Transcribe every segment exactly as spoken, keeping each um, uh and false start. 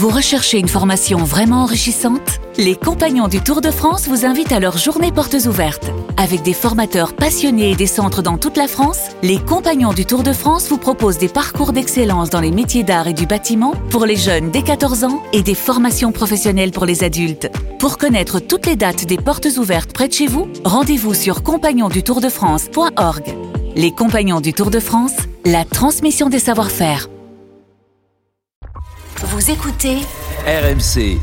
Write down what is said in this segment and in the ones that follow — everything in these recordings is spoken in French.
Vous recherchez une formation vraiment enrichissante ? Les Compagnons du Tour de France vous invitent à leur journée portes ouvertes. Avec des formateurs passionnés et des centres dans toute la France, les Compagnons du Tour de France vous proposent des parcours d'excellence dans les métiers d'art et du bâtiment pour les jeunes dès quatorze ans et des formations professionnelles pour les adultes. Pour connaître toutes les dates des portes ouvertes près de chez vous, rendez-vous sur compagnons du tour de france point org. Les Compagnons du Tour de France, la transmission des savoir-faire. Vous écoutez R M C.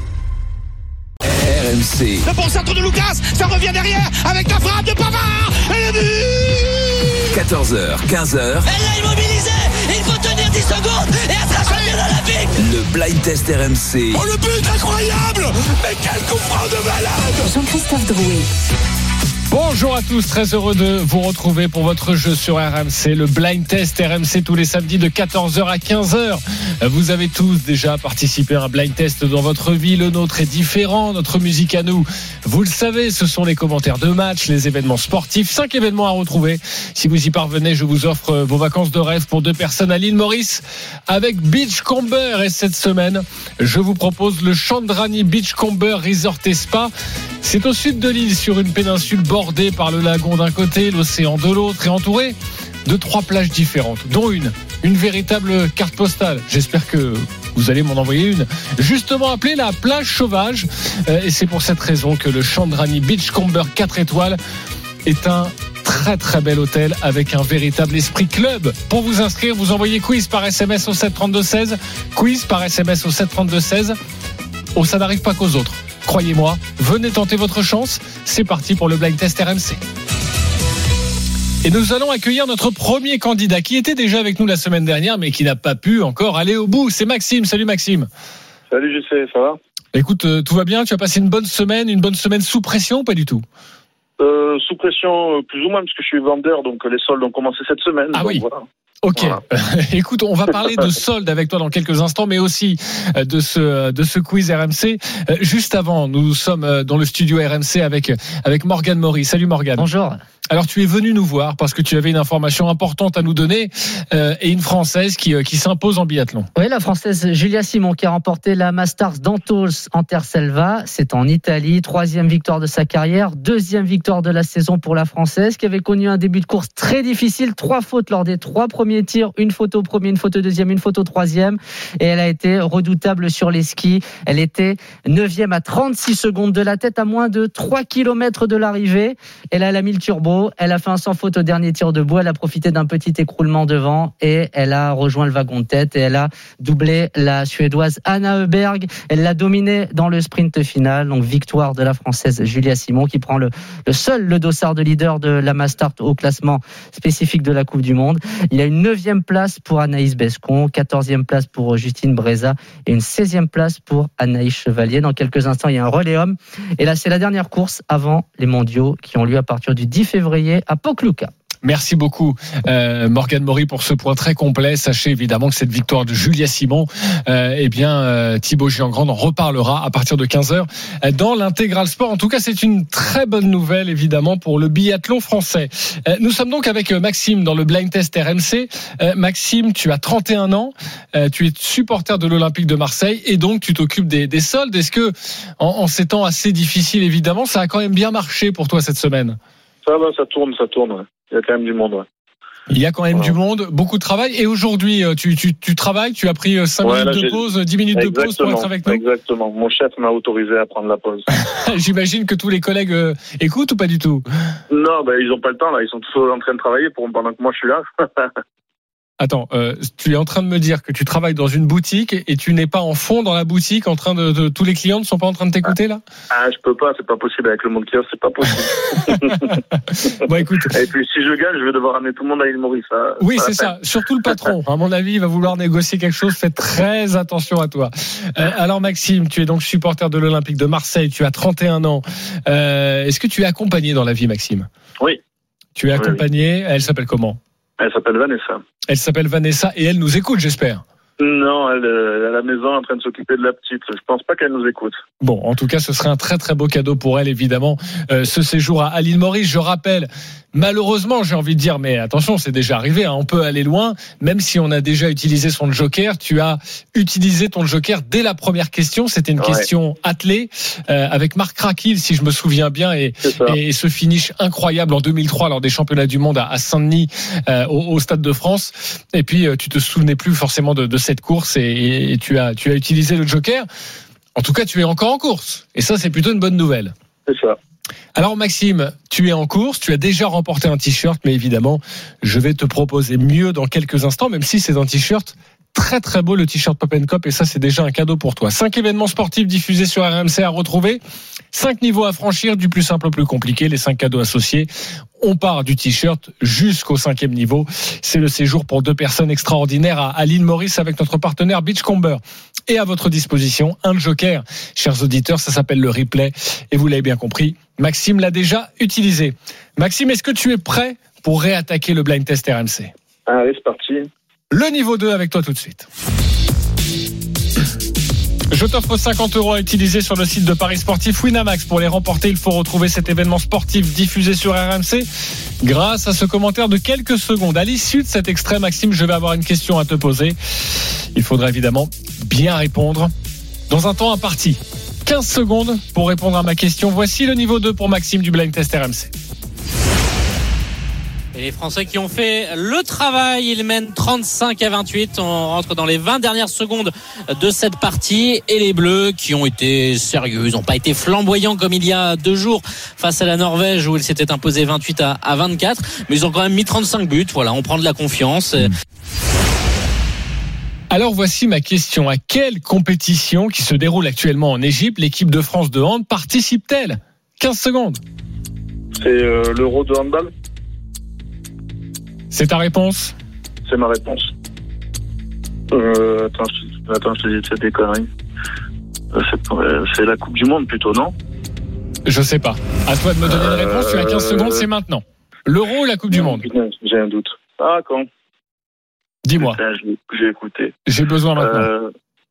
R M C. Le bon centre de Lucas, ça revient derrière avec la frappe de Pavard et le but. quatorze heures, quinze heures. Elle l'a immobilisé, il faut tenir dix secondes et elle sera championne olympique. Le blind test R M C. Oh, le but incroyable. Mais quel coup franc de malade. Jean-Christophe Drouet. Bonjour à tous, très heureux de vous retrouver pour votre jeu sur R M C, le Blind Test R M C tous les samedis de quatorze heures à quinze heures. Vous avez tous déjà participé à un Blind Test dans votre vie, le nôtre est différent, notre musique à nous, vous le savez, ce sont les commentaires de match, les événements sportifs, cinq événements à retrouver. Si vous y parvenez, je vous offre vos vacances de rêve pour deux personnes à l'île Maurice avec Beachcomber. Et cette semaine, je vous propose le Chandrani Beachcomber Resort et Spa. C'est au sud de l'île, sur une péninsule bordée par le lagon d'un côté, l'océan de l'autre, et entourée de trois plages différentes, dont une, une véritable carte postale. J'espère que vous allez m'en envoyer une. Justement appelée la plage sauvage. Euh, et c'est pour cette raison que le Chandrani Beachcomber quatre étoiles est un très très bel hôtel avec un véritable esprit club. Pour vous inscrire, vous envoyez quiz par S M S au sept trente-deux seize. Quiz par S M S au sept trente-deux seize. Oh, ça n'arrive pas qu'aux autres. Croyez-moi, venez tenter votre chance. C'est parti pour le Blind Test R M C. Et nous allons accueillir notre premier candidat qui était déjà avec nous la semaine dernière, mais qui n'a pas pu encore aller au bout. C'est Maxime. Salut Maxime. Salut J C, ça va ? Écoute, euh, tout va bien ? Tu as passé une bonne semaine, une bonne semaine sous pression ou pas du tout ? euh, Sous pression, euh, plus ou moins, parce que je suis vendeur, donc les soldes ont commencé cette semaine. Ah donc, oui. Voilà. Ok, voilà. Écoute, on va parler de soldes avec toi dans quelques instants, mais aussi de ce de ce quiz R M C. Juste avant, nous sommes dans le studio R M C avec avec Morgane Maury. Salut Morgane. Bonjour. Alors tu es venu nous voir parce que tu avais une information importante à nous donner euh, et une Française qui qui s'impose en biathlon. Oui, la Française Julia Simon qui a remporté la Masters d'Antols en Terselva. C'est en Italie, troisième victoire de sa carrière, deuxième victoire de la saison pour la Française qui avait connu un début de course très difficile, trois fautes lors des trois premiers tir, une faute au premier, une faute au deuxième, une faute au troisième, et elle a été redoutable sur les skis. Elle était neuvième à trente-six secondes de la tête, à moins de trois kilomètres de l'arrivée. Et là, elle a mis le turbo, elle a fait un sans faute au dernier tir debout, elle a profité d'un petit écroulement devant et elle a rejoint le wagon de tête et elle a doublé la Suédoise Anna Öberg. Elle l'a dominée dans le sprint final, donc victoire de la Française Julia Simon qui prend le, le seul le dossard de leader de la Mastart au classement spécifique de la Coupe du Monde. Il y a une neuvième place pour Anaïs Bescon, quatorzième place pour Justine Breza et une seizième place pour Anaïs Chevalier. Dans quelques instants, il y a un relais homme. Et là, c'est la dernière course avant les mondiaux qui ont lieu à partir du dix février à Pokljuka. Merci beaucoup euh, Morgane Maury pour ce point très complet. Sachez évidemment que cette victoire de Julia Simon, euh, eh bien euh, Thibaut Giangrande en reparlera à partir de quinze heures dans l'Intégral Sport. En tout cas, c'est une très bonne nouvelle évidemment pour le biathlon français. Euh, nous sommes donc avec Maxime dans le Blind Test R M C. Euh, Maxime, tu as trente et un ans, euh, tu es supporter de l'Olympique de Marseille et donc tu t'occupes des, des soldes. Est-ce que en, en ces temps assez difficiles évidemment, ça a quand même bien marché pour toi cette semaine ? Ça va, ça tourne, ça tourne. Ouais. Il y a quand même du monde. Ouais. Il y a quand même voilà. du monde, beaucoup de travail. Et aujourd'hui, tu, tu, tu travailles, tu as pris cinq ouais, minutes là, de pause, dix minutes exactement, de pause pour être avec nous. Exactement. Mon chef m'a autorisé à prendre la pause. J'imagine que tous les collègues euh, écoutent ou pas du tout ? Non, ben, ils n'ont pas le temps là. Ils sont tous en train de travailler pour, pendant que moi je suis là. Attends, euh, tu es en train de me dire que tu travailles dans une boutique et tu n'es pas en fond dans la boutique en train de, de tous les clients ne sont pas en train de t'écouter là ? Ah, je peux pas, c'est pas possible avec le monde qui a, c'est pas possible. Bon, écoute. Et puis si je gagne, je vais devoir amener tout le monde à l'île Maurice. Ça, oui, c'est ça. Surtout le patron. À mon avis, il va vouloir négocier quelque chose. Fais très attention à toi. Euh, alors Maxime, tu es donc supporter de l'Olympique de Marseille. Tu as trente et un ans. Euh, est-ce que tu es accompagné dans la vie, Maxime ? Oui. Tu es accompagné. Oui, oui. Elle s'appelle comment ? Elle s'appelle Vanessa. Elle s'appelle Vanessa et elle nous écoute, j'espère. Non, elle est à la maison en train de s'occuper de la petite. Je pense pas qu'elle nous écoute. Bon, en tout cas, ce serait un très très beau cadeau pour elle, évidemment, euh, ce séjour à, à l'île Maurice. Je rappelle, malheureusement, j'ai envie de dire, mais attention, c'est déjà arrivé, hein, on peut aller loin, même si on a déjà utilisé son joker. Tu as utilisé ton joker dès la première question. C'était une ouais. question attelée euh, avec Marc Craquille, si je me souviens bien, et, et ce finish incroyable en deux mille trois lors des championnats du monde à, à Saint-Denis, euh, au, au Stade de France. Et puis, euh, tu te souvenais plus forcément de, de cette course et, et tu as tu as utilisé le joker. En tout cas, tu es encore en course et ça, c'est plutôt une bonne nouvelle. C'est ça. Alors Maxime, tu es en course, tu as déjà remporté un t-shirt, mais évidemment, je vais te proposer mieux dans quelques instants, même si c'est un t-shirt très très beau, le t-shirt Pop and Cop, et ça c'est déjà un cadeau pour toi. Cinq événements sportifs diffusés sur R M C à retrouver, cinq niveaux à franchir, du plus simple au plus compliqué, les cinq cadeaux associés. On part du t-shirt jusqu'au cinquième niveau. C'est le séjour pour deux personnes extraordinaires à, à l'île Maurice avec notre partenaire Beachcomber. Et à votre disposition, un joker. Chers auditeurs, ça s'appelle le replay. Et vous l'avez bien compris, Maxime l'a déjà utilisé. Maxime, est-ce que tu es prêt pour réattaquer le blind test R M C ? Allez, c'est parti. Le niveau deux avec toi tout de suite. Je t'offre cinquante euros à utiliser sur le site de Paris Sportif Winamax. Pour les remporter, il faut retrouver cet événement sportif diffusé sur R M C grâce à ce commentaire de quelques secondes. À l'issue de cet extrait, Maxime, je vais avoir une question à te poser. Il faudra évidemment bien répondre dans un temps imparti. quinze secondes pour répondre à ma question. Voici le niveau deux pour Maxime du Blind Test R M C. Et les Français qui ont fait le travail, ils mènent trente-cinq à vingt-huit. On rentre dans les vingt dernières secondes de cette partie. Et les Bleus qui ont été sérieux, ils n'ont pas été flamboyants comme il y a deux jours face à la Norvège où ils s'étaient imposés vingt-huit à vingt-quatre. Mais ils ont quand même mis trente-cinq buts. Voilà, on prend de la confiance. Alors voici ma question. À quelle compétition qui se déroule actuellement en Égypte l'équipe de France de hand participe-t-elle ? quinze secondes. C'est euh, l'Euro de handball ? C'est ta réponse ? C'est ma réponse. Euh, attends, je, attends, je te dis, c'est des conneries. C'est, c'est la Coupe du Monde plutôt, non ? Je sais pas. À toi de me donner une réponse. Tu as quinze secondes, c'est maintenant. L'Euro ou la Coupe du Monde ? J'ai un doute. Ah, quand ? Dis-moi. Putain, j'ai, j'ai écouté. J'ai besoin maintenant. Euh,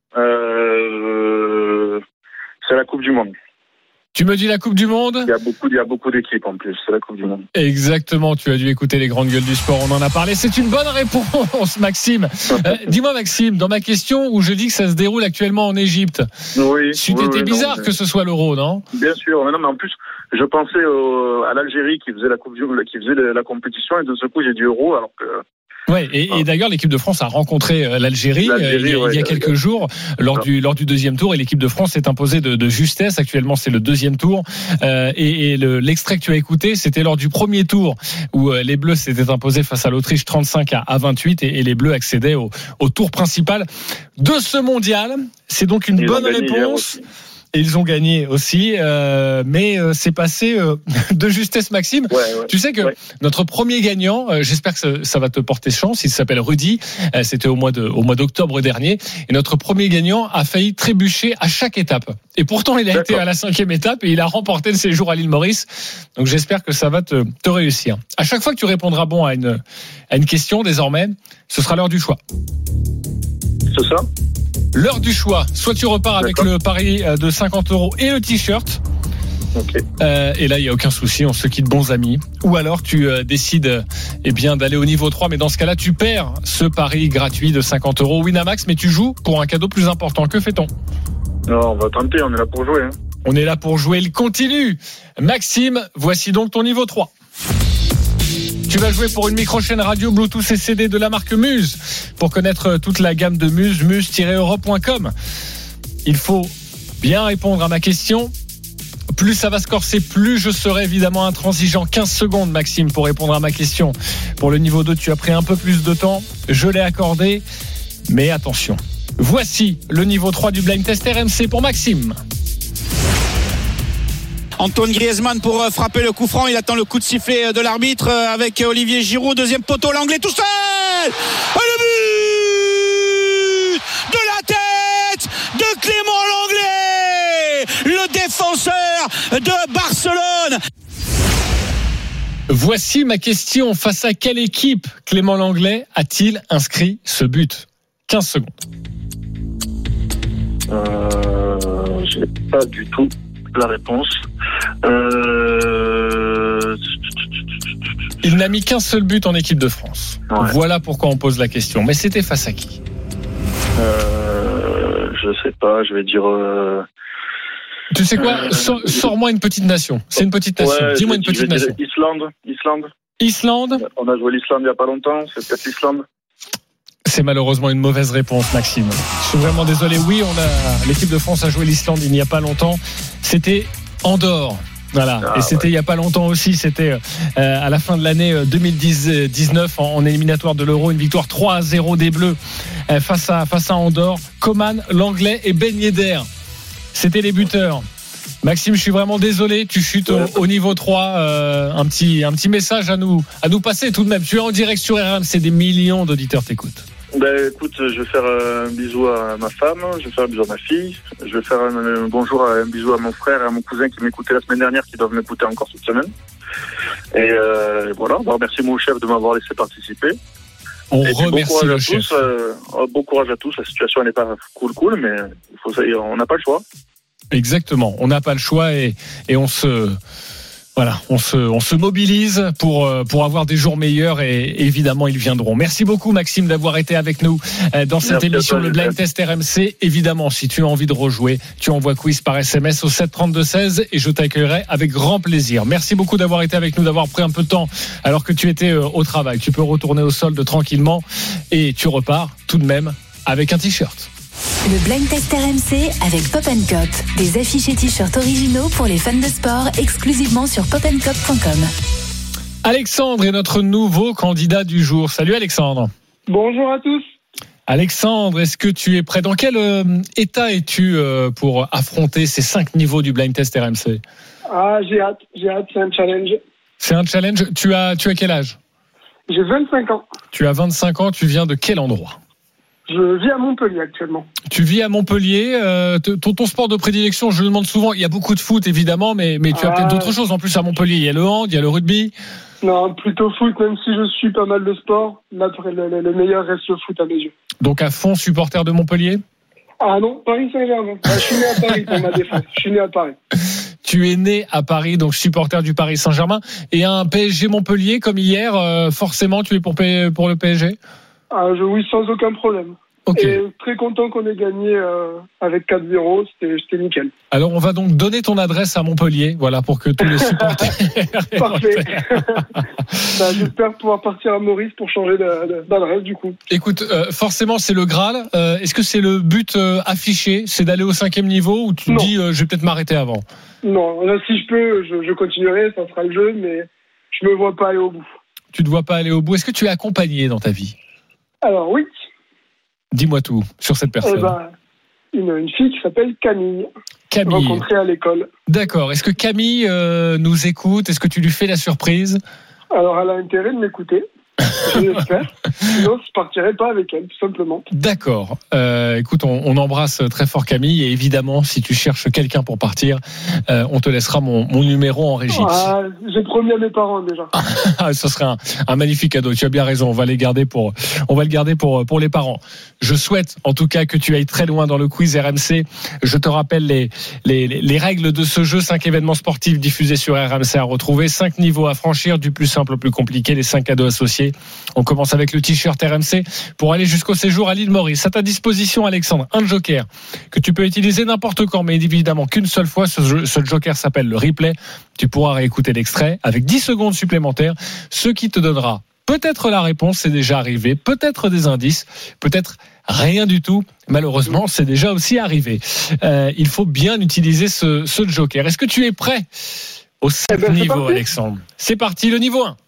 euh, c'est la Coupe du Monde. Tu me dis la Coupe du Monde ? Il y a beaucoup, il y a beaucoup d'équipes en plus. C'est la Coupe du Monde. Exactement. Tu as dû écouter les grandes gueules du sport. On en a parlé. C'est une bonne réponse, Maxime. euh, dis-moi, Maxime, dans ma question où je dis que ça se déroule actuellement en Égypte, oui, c'était oui, oui, bizarre non, que ce soit l'Euro, non ? Bien sûr. Non, mais en plus, je pensais au, à l'Algérie qui faisait la Coupe du Monde, qui faisait la compétition, et de ce coup, j'ai dit Euro, alors que. Ouais, et, ah. et d'ailleurs l'équipe de France a rencontré l'Algérie, l'Algérie euh, il, y a, ouais, il y a quelques ouais. jours lors ah. du lors du deuxième tour, et l'équipe de France s'est imposée de, de justesse. Actuellement, c'est le deuxième tour, euh, et, et le, l'extrait que tu as écouté, c'était lors du premier tour où euh, les Bleus s'étaient imposés face à l'Autriche trente-cinq à vingt-huit, et, et les Bleus accédaient au, au tour principal de ce mondial. C'est donc une Ils bonne réponse. Et ils ont gagné aussi, euh, mais euh, c'est passé euh, de justesse, Maxime. Ouais, ouais, tu sais que ouais. notre premier gagnant, euh, j'espère que ça, ça va te porter chance, il s'appelle Rudy, euh, c'était au mois de, au mois d'octobre dernier, et notre premier gagnant a failli trébucher à chaque étape. Et pourtant, il a D'accord. été à la cinquième étape et il a remporté le séjour à l'île Maurice. Donc j'espère que ça va te, te réussir. À chaque fois que tu répondras bon à une, à une question, désormais, ce sera l'heure du choix. C'est ça ? L'heure du choix. Soit tu repars D'accord. avec le pari de cinquante euros et le t-shirt. Okay. Euh, et là, il n'y a aucun souci, on se quitte bons amis. Ou alors, tu euh, décides euh, eh bien, d'aller au niveau trois, mais dans ce cas-là, tu perds ce pari gratuit de cinquante euros Winamax, mais tu joues pour un cadeau plus important. Que fait-on ? Non, on va tenter, on est là pour jouer. Hein. On est là pour jouer, il continue. Maxime, voici donc ton niveau trois. Tu vas jouer pour une micro-chaîne radio Bluetooth et C D de la marque Muse. Pour connaître toute la gamme de Muse, muse tiret europe point com. Il faut bien répondre à ma question. Plus ça va se corser, plus je serai évidemment intransigeant. quinze secondes, Maxime, pour répondre à ma question. Pour le niveau deux, tu as pris un peu plus de temps. Je l'ai accordé. Mais attention. Voici le niveau trois du Blind Test R M C pour Maxime. Antoine Griezmann pour frapper le coup franc. Il attend le coup de sifflet de l'arbitre avec Olivier Giroud. Deuxième poteau, l'Anglais tout seul. Et le but de la tête de Clément Lenglet, le défenseur de Barcelone. Voici ma question. Face à quelle équipe Clément Lenglet a-t-il inscrit ce but ? quinze secondes. Euh, j'ai pas du tout la réponse. Euh... Il n'a mis qu'un seul but en équipe de France. Ouais. Voilà pourquoi on pose la question. Mais c'était face à qui? euh, Je sais pas, je vais dire... Euh... Tu sais quoi? Euh... Sors, Sors-moi une petite nation. C'est une petite nation. Ouais, Dis-moi je, une petite nation. Islande. Islande. Islande. On a joué l'Islande il y a pas longtemps. C'est peut-être l'Islande. C'est malheureusement une mauvaise réponse, Maxime. Je suis vraiment désolé. Oui, on a l'équipe de France a joué l'Islande il n'y a pas longtemps. C'était Andorre. Voilà. Ah, et c'était ouais. il n'y a pas longtemps aussi. C'était euh, à la fin de l'année deux mille dix-neuf en, en éliminatoire de l'Euro, une victoire trois à zéro des Bleus euh, face à face à Andorre. Coman, l'Anglais et Ben Yedder. C'était les buteurs. Maxime, je suis vraiment désolé. Tu chutes au, au niveau trois. Euh, un petit un petit message à nous à nous passer tout de même. Tu es en direct sur R M C. Des millions d'auditeurs t'écoutent. Ben écoute, je vais faire un bisou à ma femme, je vais faire un bisou à ma fille, je vais faire un, un bonjour, un bisou à mon frère et à mon cousin qui m'écoutait la semaine dernière, qui doivent m'écouter encore cette semaine. Et euh, voilà, on va remercier mon chef de m'avoir laissé participer. On et remercie bon le à chef. Tous, euh, bon courage à tous, la situation n'est pas cool cool, mais il faut, on n'a pas le choix. Exactement, on n'a pas le choix et, et on se... Voilà, on se, on se mobilise pour, pour avoir des jours meilleurs et évidemment ils viendront. Merci beaucoup Maxime d'avoir été avec nous dans cette Merci émission toi, Le Blind Test R M C. Évidemment, si tu as envie de rejouer, tu envoies quiz par S M S au sept trente-deux seize et je t'accueillerai avec grand plaisir. Merci beaucoup d'avoir été avec nous, d'avoir pris un peu de temps alors que tu étais au travail. Tu peux retourner au solde tranquillement et tu repars tout de même avec un t-shirt. Le Blind Test R M C avec Pop and Cop. Des affiches et t-shirts originaux pour les fans de sport exclusivement sur pop and cop point com. Alexandre est notre nouveau candidat du jour. Salut Alexandre. Bonjour à tous. Alexandre, est-ce que tu es prêt? Dans quel euh, état es-tu euh, pour affronter ces cinq niveaux du Blind Test R M C? Ah, j'ai hâte, j'ai hâte, c'est un challenge. C'est un challenge. Tu as, tu as quel âge? J'ai vingt-cinq ans. Tu as vingt-cinq ans, tu viens de quel endroit? Je vis à Montpellier actuellement. Tu vis à Montpellier. Euh, ton, ton sport de prédilection, je le demande souvent. Il y a beaucoup de foot, évidemment, mais, mais tu as ah, peut-être d'autres choses en plus à Montpellier. Il y a le hand, il y a le rugby. Non, plutôt foot, même si je suis pas mal de sport. Là, le, le, le meilleur reste le foot à mes yeux. Donc à fond, supporter de Montpellier? Ah non, Paris Saint-Germain. Ah, je suis né à Paris pour ma défense. Je suis né à Paris. Tu es né à Paris, donc supporter du Paris Saint-Germain. Et un P S G Montpellier, comme hier, euh, forcément, tu es pour, pour le P S G? Ah, je, oui, sans aucun problème. Okay. Et très content qu'on ait gagné euh, avec quatre zéro, c'était, c'était nickel. Alors on va donc donner ton adresse à Montpellier, voilà, pour que tous les supporters. Parfait. bah, j'espère pouvoir partir à Maurice pour changer de, de, d'adresse du coup. Écoute, euh, forcément c'est le Graal. Euh, est-ce que c'est le but euh, affiché, c'est d'aller au cinquième niveau ou tu te dis euh, je vais peut-être m'arrêter avant? Non, là si je peux, je, je continuerai, ça sera le jeu, mais je me vois pas aller au bout. Tu te vois pas aller au bout. Est-ce que tu es accompagné dans ta vie? Alors oui. Dis-moi tout sur cette personne. Eh ben, une, une fille qui s'appelle Camille. Camille. Rencontrée à l'école. D'accord. Est-ce que Camille euh, nous écoute? Est-ce que tu lui fais la surprise? Alors, elle a intérêt de m'écouter. Je l'espère. Sinon, je partirai pas avec elle, tout simplement. D'accord. Euh, écoute, on, on embrasse très fort Camille et évidemment, si tu cherches quelqu'un pour partir, euh, on te laissera mon, mon numéro en régie. Ah, j'ai promis à mes parents déjà. Ce serait un, un magnifique cadeau. Tu as bien raison. On va les garder pour, on va le garder pour pour les parents. Je souhaite, en tout cas, que tu ailles très loin dans le quiz R M C. Je te rappelle les les les règles de ce jeu. Cinq événements sportifs diffusés sur R M C à retrouver. Cinq niveaux à franchir, du plus simple au plus compliqué. Les cinq cadeaux associés. On commence avec le t-shirt R M C pour aller jusqu'au séjour à l'île Maurice. À ta disposition, Alexandre, un joker que tu peux utiliser n'importe quand, mais évidemment qu'une seule fois. Ce, jeu, ce joker s'appelle le replay. Tu pourras réécouter l'extrait avec dix secondes supplémentaires, ce qui te donnera peut-être la réponse, c'est déjà arrivé, peut-être des indices, peut-être rien du tout. Malheureusement, c'est déjà aussi arrivé. Euh, il faut bien utiliser ce, ce joker. Est-ce que tu es prêt au sept eh ben, niveau, Alexandre? C'est parti, le niveau un.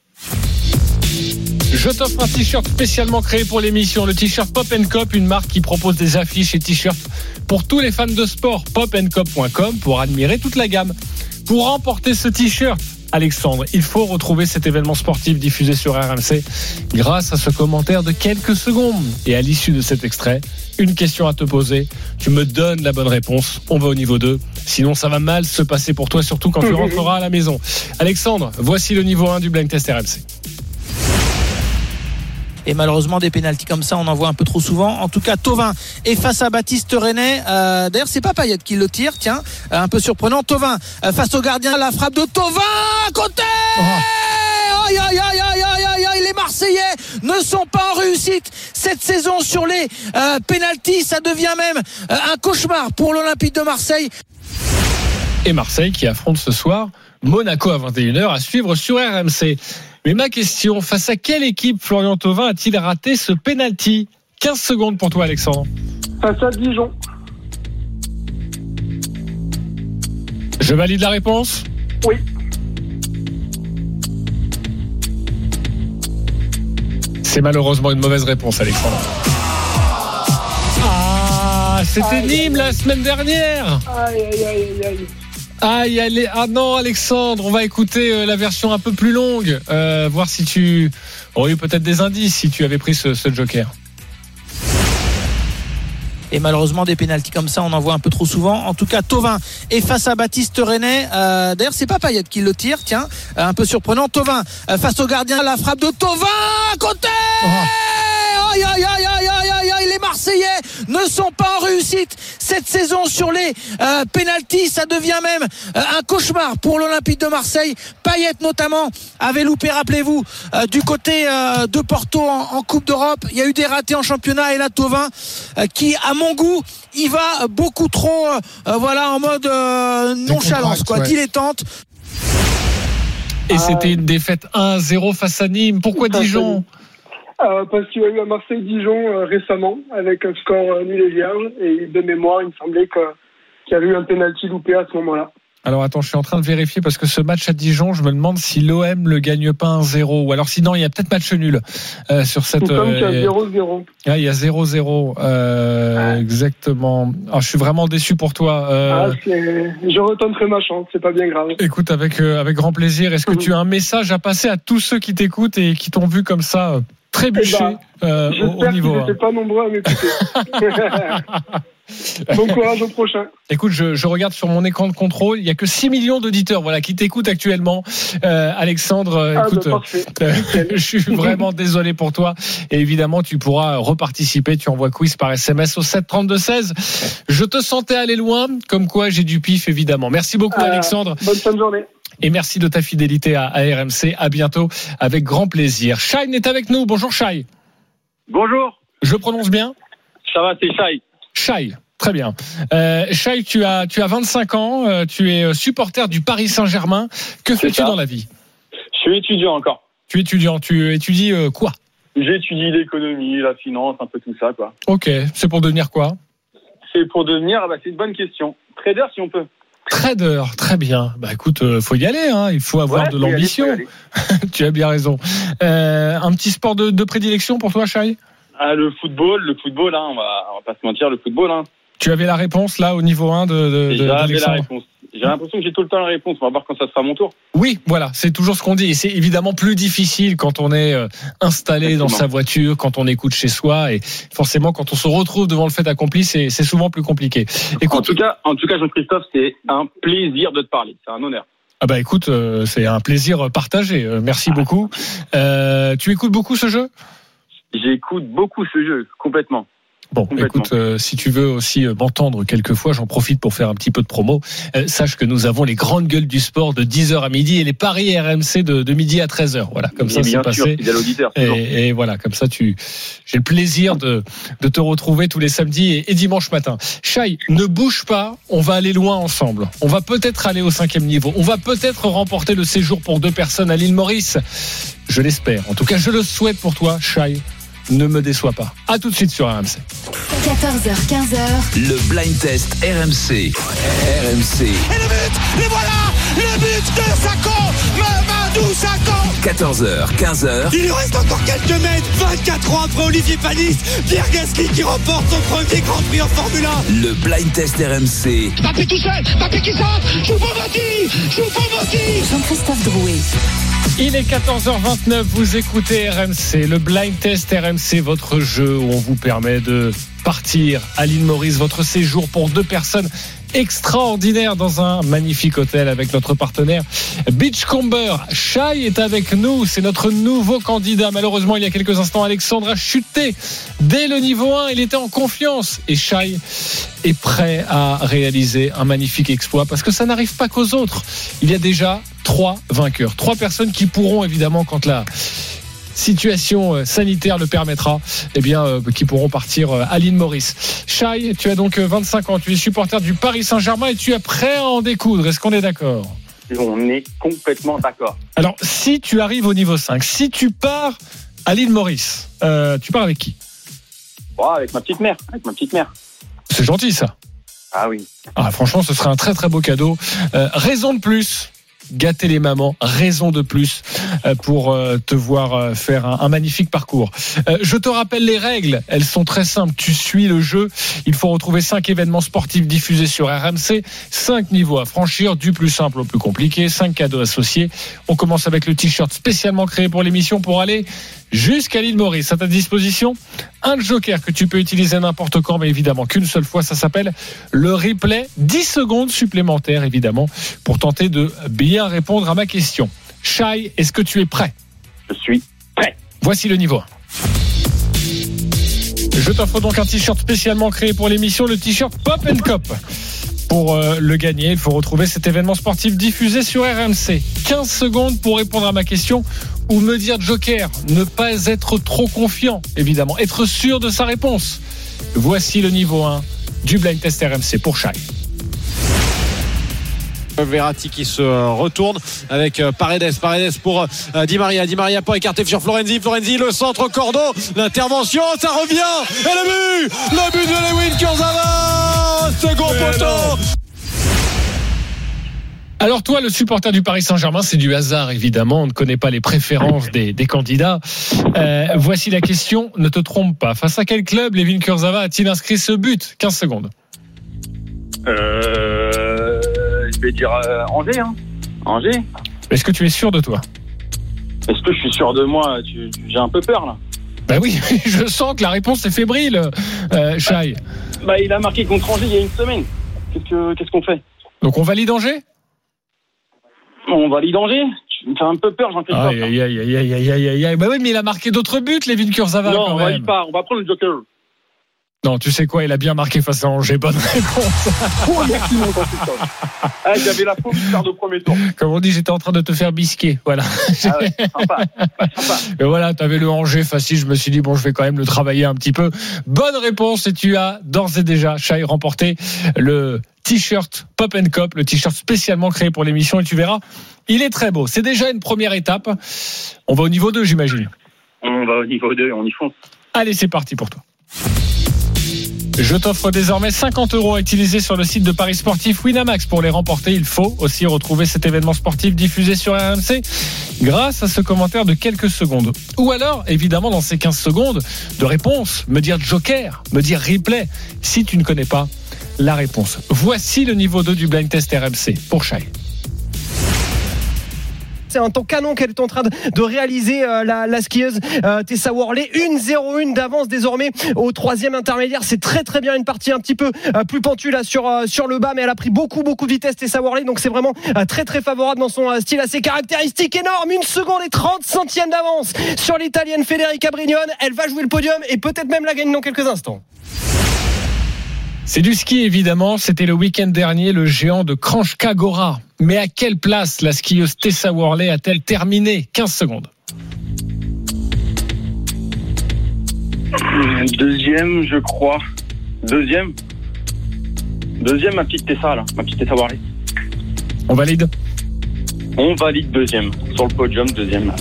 Je t'offre un t-shirt spécialement créé pour l'émission, le t-shirt Pop and Cop, une marque qui propose des affiches et t-shirts pour tous les fans de sport. pop and cop point com pour admirer toute la gamme. Pour remporter ce t-shirt, Alexandre, il faut retrouver cet événement sportif diffusé sur R M C grâce à ce commentaire de quelques secondes. Et à l'issue de cet extrait, une question à te poser. Tu me donnes la bonne réponse. On va au niveau deux. Sinon, ça va mal se passer pour toi, surtout quand tu rentreras à la maison. Alexandre, voici le niveau un du Blind Test R M C. Et malheureusement, des pénaltys comme ça, on en voit un peu trop souvent. En tout cas, Thauvin est face à Baptiste René. Euh, d'ailleurs, c'est pas Payet qui le tire, tiens, euh, un peu surprenant. Thauvin euh, face au gardien, la frappe de Thauvin à côté. Oh. Aïe, aïe, aïe, aïe, aïe, aïe, les Marseillais ne sont pas en réussite cette saison sur les euh, pénaltys. Ça devient même euh, un cauchemar pour l'Olympique de Marseille. Et Marseille qui affronte ce soir Monaco à vingt et une heures à suivre sur R M C. Mais ma question, face à quelle équipe Florian Thauvin a-t-il raté ce pénalty ? quinze secondes pour toi, Alexandre. Face à Dijon. Je valide la réponse ? Oui. C'est malheureusement une mauvaise réponse, Alexandre. Ah, c'était aïe, Nîmes aïe, la semaine dernière. Aïe, aïe, aïe, aïe. Aïe, allez, ah non, Alexandre, on va écouter euh, la version un peu plus longue, euh, voir si tu aurais eu peut-être des indices si tu avais pris ce, ce joker. Et malheureusement, des pénaltys comme ça, on en voit un peu trop souvent. En tout cas, Thauvin est face à Baptiste René. Euh, d'ailleurs, c'est pas Payet qui le tire, tiens, euh, un peu surprenant. Thauvin euh, face au gardien, la frappe de Thauvin à côté. Oh. Aïe, aïe, aïe, aïe, aïe, aïe, aïe, les Marseillais ne sont pas en réussite cette saison sur les euh, pénaltys. Ça devient même euh, un cauchemar pour l'Olympique de Marseille. Payet notamment avait loupé, rappelez-vous, euh, du côté euh, de Porto en, en Coupe d'Europe. Il y a eu des ratés en championnat et là Thauvin euh, qui, à mon goût, il va beaucoup trop, euh, voilà, en mode euh, nonchalance, quoi, ouais. Dilettante. Et c'était une défaite un à zéro face à Nîmes. Pourquoi Dijon ? Euh, parce qu'il y a eu à Marseille-Dijon euh, récemment avec un score euh, nul et vierge et de mémoire il me semblait que, qu'il y avait eu un penalty loupé à ce moment-là. Alors attends, je suis en train de vérifier parce que ce match à Dijon, je me demande si l'O M le gagne pas un zéro ou alors sinon il y a peut-être match nul euh, sur cette. Il me semble qu'il y a zéro zéro. Ah, il y a zéro zéro euh, ah. Exactement. Alors, je suis vraiment déçu pour toi. Euh... Ah, c'est... Je retenterai ma chance, c'est pas bien grave. Écoute, avec euh, avec grand plaisir. Est-ce que mmh. tu as un message à passer à tous ceux qui t'écoutent et qui t'ont vu comme ça? Trébuché eh ben, euh, au, au niveau. J'espère qu'ils n'étaient pas nombreux à m'écouter. Bon courage au prochain. Écoute, je, je regarde sur mon écran de contrôle, il n'y a que six millions d'auditeurs voilà, qui t'écoutent actuellement. Euh, Alexandre, ah, écoute, bah, euh, je suis vraiment désolé pour toi. Et évidemment, tu pourras reparticiper. Tu envoies quiz par S M S au sept trente-deux seize. Je te sentais aller loin, comme quoi j'ai du pif, évidemment. Merci beaucoup, euh, Alexandre. Bonne fin de journée. Et merci de ta fidélité à, à R M C. À bientôt, avec grand plaisir. Shine est avec nous. Bonjour, Shai. Bonjour. Je prononce bien? Ça va, c'est Shai. Shai. Très bien. Euh, Shai, tu as, tu as vingt-cinq ans, euh, tu es supporter du Paris Saint-Germain. Que fais-tu dans la vie? Je suis étudiant encore. Tu es étudiant, tu étudies euh, quoi? J'étudie l'économie, la finance, un peu tout ça, quoi. Ok, c'est pour devenir quoi? C'est pour devenir, bah, c'est une bonne question. Trader, si on peut. Trader, très bien. Bah écoute, euh, faut y aller, hein. Il faut avoir ouais, de l'ambition. Aller, tu as bien raison. Euh, un petit sport de, de prédilection pour toi, Shai? Ah, le football, le football, hein. On va, on va pas se mentir, le football, hein. Tu avais la réponse là au niveau un de, de, de J'avais la réponse. J'ai l'impression que j'ai tout le temps la réponse. On va voir quand ça sera mon tour. Oui, voilà, c'est toujours ce qu'on dit. Et c'est évidemment plus difficile quand on est installé Exactement. dans sa voiture, quand on écoute chez soi. Et forcément, quand on se retrouve devant le fait accompli, c'est, c'est souvent plus compliqué. Écoute, en tout cas, en tout cas, Jean-Christophe, c'est un plaisir de te parler. C'est un honneur. Ah bah écoute, euh, c'est un plaisir partagé. Euh, merci ah. beaucoup. Euh, tu écoutes beaucoup ce jeu? J'écoute beaucoup ce jeu, complètement. Bon, écoute, euh, si tu veux aussi euh, m'entendre quelquefois, j'en profite pour faire un petit peu de promo. Euh, sache que nous avons les grandes gueules du sport de dix heures à midi et les paris R M C de, de midi à treize heures. Voilà, comme et ça c'est passé. Sûr, et, et voilà, comme ça tu, j'ai le plaisir de, de te retrouver tous les samedis et, et dimanche matin. Shai, ne bouge pas, on va aller loin ensemble. On va peut-être aller au cinquième niveau. On va peut-être remporter le séjour pour deux personnes à l'île Maurice. Je l'espère. En tout cas, je le souhaite pour toi, Shai. Ne me déçois pas. À tout de suite sur R M C. quatorze heures quinze. Le blind test R M C. R M C. Et le but, et voilà, le but de Sakho, Mamadou Sakho. quatorze heures quinze. Il lui reste encore quelques mètres. vingt-quatre ans après Olivier Panis, Pierre Gasly qui remporte son premier Grand Prix en Formule un. Le blind test R M C. Mbappé tout seul, Mbappé qui centre, Choupo-Moting, Choupo-Moting. Jean-Christophe Drouet. Il est quatorze heures vingt-neuf, vous écoutez R M C, le blind test R M C, votre jeu où on vous permet de partir à l'île Maurice, votre séjour pour deux personnes extraordinaire dans un magnifique hôtel avec notre partenaire Beachcomber. Shai est avec nous, c'est notre nouveau candidat. Malheureusement, il y a quelques instants, Alexandre a chuté dès le niveau un. Il était en confiance et Shai est prêt à réaliser un magnifique exploit parce que ça n'arrive pas qu'aux autres. Il y a déjà trois vainqueurs, trois personnes qui pourront évidemment, quand la situation sanitaire le permettra, eh bien, euh, qui pourront partir à l'île Maurice. Shai, tu as donc vingt-cinq ans, tu es supporter du Paris Saint-Germain et tu es prêt à en découdre. Est-ce qu'on est d'accord ? On est complètement d'accord. Alors, si tu arrives au niveau cinq, si tu pars à l'île Maurice, euh, tu pars avec qui ? Oh, avec ma petite mère, avec ma petite mère. C'est gentil ça. Ah oui. Ah, franchement, ce serait un très très beau cadeau. Euh, raison de plus. Gâter les mamans, raison de plus pour te voir faire un, un magnifique parcours. Je te rappelle les règles, elles sont très simples. Tu suis le jeu. Il faut retrouver cinq événements sportifs diffusés sur R M C, cinq niveaux à franchir, du plus simple au plus compliqué, cinq cadeaux associés. On commence avec le t-shirt spécialement créé pour l'émission pour aller jusqu'à l'île Maurice. À ta disposition, un joker que tu peux utiliser n'importe quand, mais évidemment qu'une seule fois. Ça s'appelle le replay. dix secondes supplémentaires, évidemment, pour tenter de bien répondre à ma question. Shai, est-ce que tu es prêt ? Je suis prêt. Voici le niveau un. Je t'offre donc un t-shirt spécialement créé pour l'émission, le t-shirt Pop and Cop. Pour euh, le gagner, il faut retrouver cet événement sportif diffusé sur R M C. quinze secondes pour répondre à ma question ou me dire joker. Ne pas être trop confiant, évidemment. Être sûr de sa réponse. Voici le niveau un du Blind Test R M C pour Shai. Verratti qui se retourne avec Paredes, Paredes pour Di Maria, Di Maria pour écarter sur Florenzi, Florenzi le centre cordeau, l'intervention, ça revient et le but, le but de Lewin Kurzawa, second poteau. Alors toi, le supporter du Paris Saint-Germain, c'est du hasard évidemment, on ne connaît pas les préférences des, des candidats. Euh, voici la question, ne te trompe pas. Face à quel club Lewin Kurzawa a-t-il inscrit ce but ? quinze secondes. Euh... Je vais dire euh, Angers, hein. Angers. Est-ce que tu es sûr de toi ? Est-ce que je suis sûr de moi ? tu, tu, J'ai un peu peur là. Bah oui, je sens que la réponse est fébrile, euh, Shai. Bah, bah, il a marqué contre Angers il y a une semaine. Qu'est-ce, que, qu'est-ce qu'on fait ? Donc on valide Angers ? On valide Angers ? Tu me fais un peu peur, j'en fais peur. Aïe, aïe, aïe, aïe, aïe, aïe, aïe, aïe. Bah oui, mais il a marqué d'autres buts, Lewin Kurzawa. Non, quand on même. valide pas. On va prendre le joker. Non, tu sais quoi, il a bien marqué face à Angers. Bonne réponse. Oh, merci mon consultant. Ah, j'avais la fausse carte de premier tour. Comme on dit, j'étais en train de te faire bisquer. Voilà. Ah ouais, sympa. Ouais, sympa. Et voilà, tu avais le Angers facile. Je me suis dit, bon, je vais quand même le travailler un petit peu. Bonne réponse. Et tu as d'ores et déjà, Shai, remporté le t-shirt Pop and Cop, le t-shirt spécialement créé pour l'émission. Et tu verras, il est très beau. C'est déjà une première étape. On va au niveau deux, j'imagine. On va au niveau deux, on y fonce. Allez, c'est parti pour toi. Je t'offre désormais cinquante euros à utiliser sur le site de Paris Sportif Winamax. Pour les remporter, il faut aussi retrouver cet événement sportif diffusé sur R M C grâce à ce commentaire de quelques secondes. Ou alors, évidemment, dans ces quinze secondes de réponse, me dire joker, me dire replay, si tu ne connais pas la réponse. Voici le niveau deux du Blind Test R M C pour Shai. C'est un temps canon qu'elle est en train de réaliser euh, la, la skieuse euh, Tessa Worley. un zéro un d'avance désormais au troisième intermédiaire. C'est très très bien, une partie un petit peu euh, plus pentue là sur, euh, sur le bas, mais elle a pris beaucoup beaucoup de vitesse Tessa Worley, donc c'est vraiment euh, très très favorable dans son euh, style assez caractéristique. Énorme, une seconde et trente centièmes d'avance sur l'italienne Federica Brignone. Elle va jouer le podium et peut-être même la gagner dans quelques instants. C'est du ski évidemment, c'était le week-end dernier, le géant de Kranjska Gora. Mais à quelle place la skieuse Tessa Worley a-t-elle terminé ? quinze secondes. Deuxième, je crois. Deuxième. Deuxième, ma petite Tessa, là. Ma petite Tessa Worley. On valide ? On valide deuxième. Sur le podium, deuxième.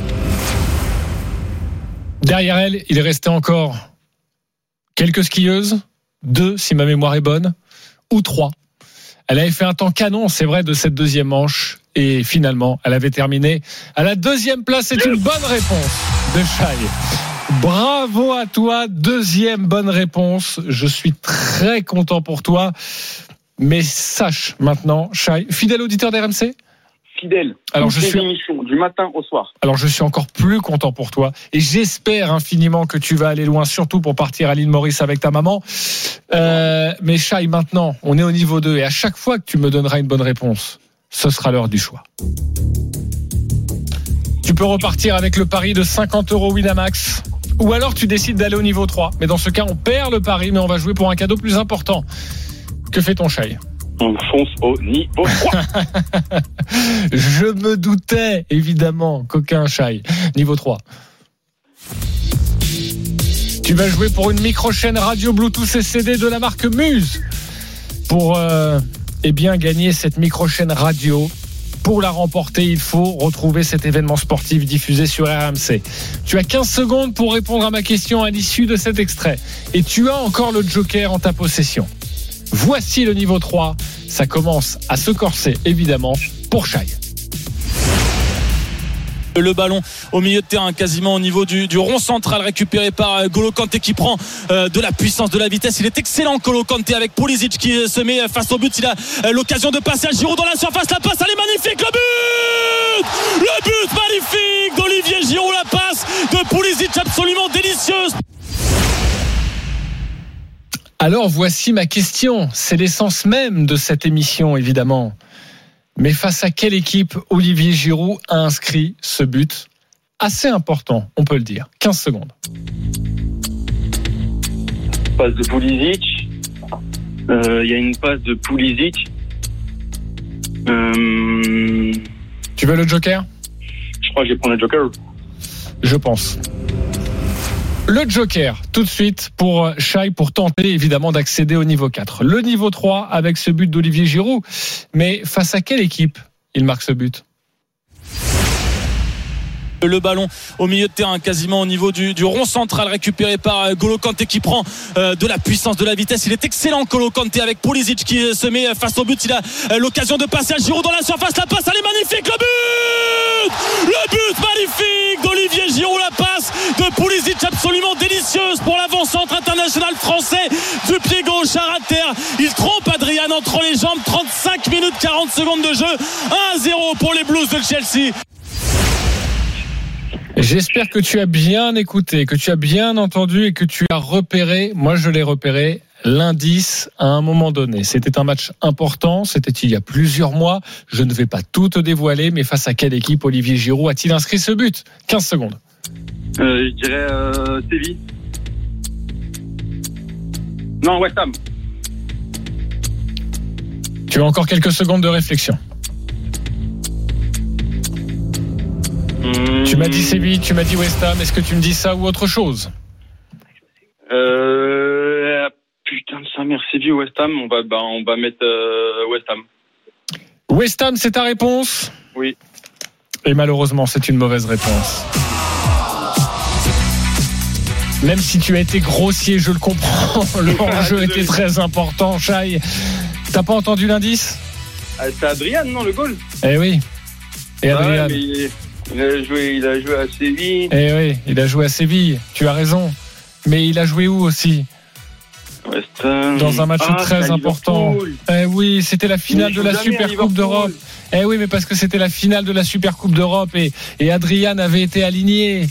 Derrière elle, il restait encore quelques skieuses. Deux, si ma mémoire est bonne, ou trois. Elle avait fait un temps canon, c'est vrai, de cette deuxième manche. Et finalement, elle avait terminé à la deuxième place. C'est une bonne réponse de Shai. Bravo à toi, deuxième bonne réponse. Je suis très content pour toi. Mais sache maintenant, Shai, fidèle auditeur d'R M C ? fidèle. Alors Toutes je les suis émissions, du matin au soir. Alors je suis encore plus content pour toi et j'espère infiniment que tu vas aller loin, surtout pour partir à l'île Maurice avec ta maman. Euh, mais Shai, maintenant, on est au niveau deux et à chaque fois que tu me donneras une bonne réponse, ce sera l'heure du choix. Tu peux repartir avec le pari de cinquante euros Winamax. Ou alors tu décides d'aller au niveau trois. Mais dans ce cas, on perd le pari, mais on va jouer pour un cadeau plus important. Que fait ton Shai ? On fonce au niveau trois. Je me doutais, évidemment, qu'aucun Shai. Niveau trois. Tu vas jouer pour une micro-chaîne radio Bluetooth et C D de la marque Muse. Pour euh, eh bien, gagner cette micro-chaîne radio. Pour la remporter, il faut retrouver cet événement sportif diffusé sur R M C. Tu as quinze secondes pour répondre à ma question à l'issue de cet extrait. Et tu as encore le joker en ta possession. Voici le niveau trois. Ça commence à se corser, évidemment, pour Shai. Le ballon au milieu de terrain, quasiment au niveau du, du rond central, récupéré par Golo Kanté qui prend euh, de la puissance, de la vitesse. Il est excellent, Golo Kanté, avec Pulisic qui se met face au but. Il a euh, l'occasion de passer à Giroud dans la surface. La passe, elle est magnifique. Le but, le but magnifique d'Olivier Giroud. La passe de Pulisic, absolument délicieuse. Alors voici ma question. C'est l'essence même de cette émission, évidemment. Mais face à quelle équipe Olivier Giroud a inscrit ce but assez important, on peut le dire. quinze secondes. Passe de Pulisic. Il euh, y a une passe de Pulisic. Euh... Tu veux le joker ? Je crois que je vais prendre le joker. Je pense. Le joker, tout de suite, pour Shai, pour tenter évidemment d'accéder au niveau quatre. Le niveau trois avec ce but d'Olivier Giroud. Mais face à quelle équipe il marque ce but ? Le ballon au milieu de terrain, quasiment au niveau du, du rond central, récupéré par Golo Kanté qui prend euh, de la puissance, de la vitesse. Il est excellent, Golo Kanté, avec Pulisic qui se met face au but. Il a euh, l'occasion de passer à Giroud dans la surface. La passe, elle est magnifique. Le but, le but magnifique d'Olivier Giroud. La passe de Pulisic, absolument délicieuse pour l'avant-centre international français du pied gauche à ras de terre. Il trompe Adrian entre les jambes. trente-cinq minutes quarante secondes de jeu. un à zéro pour les Blues de Chelsea. J'espère que tu as bien écouté, que tu as bien entendu et que tu as repéré, moi je l'ai repéré, l'indice à un moment donné. C'était un match important, c'était il y a plusieurs mois. Je ne vais pas tout te dévoiler, mais face à quelle équipe Olivier Giroud a-t-il inscrit ce but ? quinze secondes. Euh, je dirais euh, Séville. Non, West Ham. Tu as encore quelques secondes de réflexion. Mmh. Tu m'as dit Séville, tu m'as dit West Ham. Est-ce que tu me dis ça ou autre chose ? Euh, putain de sa mère, Séville ou West Ham, on va, bah, on va mettre euh, West Ham. West Ham, c'est ta réponse ? Oui. Et malheureusement, c'est une mauvaise réponse. Même si tu as été grossier, je le comprends. L'enjeu était très important, Shai. T'as pas entendu l'indice ? ah, C'est Adrian, non, le goal ? Eh oui. Et Adrian. Ouais, mais il a joué, il a joué à Séville. Eh oui, il a joué à Séville. Tu as raison. Mais il a joué où aussi ? West Ham. Dans un match ah, très important. Eh oui, c'était la finale de la Super Coupe d'Europe. Eh oui, mais parce que c'était la finale de la Super Coupe d'Europe et, et Adrian avait été aligné.